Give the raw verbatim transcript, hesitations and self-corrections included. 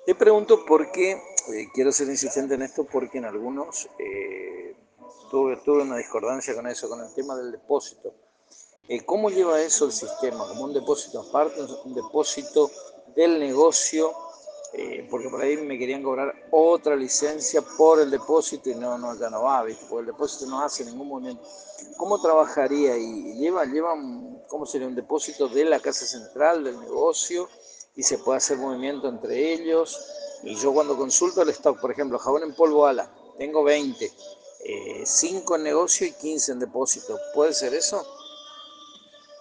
Te pregunto porque eh, quiero ser insistente en esto porque en algunos eh, tuve, tuve una discordancia con eso, con el tema del depósito. Eh, ¿Cómo lleva eso el sistema? ¿Como un depósito aparte, un, un depósito del negocio? Eh, porque por ahí me querían cobrar otra licencia por el depósito y no, no, ya no va, ¿viste? Porque el depósito no hace ningún movimiento. ¿Cómo trabajaría ahí? ¿Lleva, lleva un- ¿cómo sería un depósito de la casa central del negocio y se puede hacer movimiento entre ellos? Y yo cuando consulto el stock, por ejemplo, jabón en polvo ala, tengo veinte, eh, cinco en negocio y quince en depósito. ¿Puede ser eso?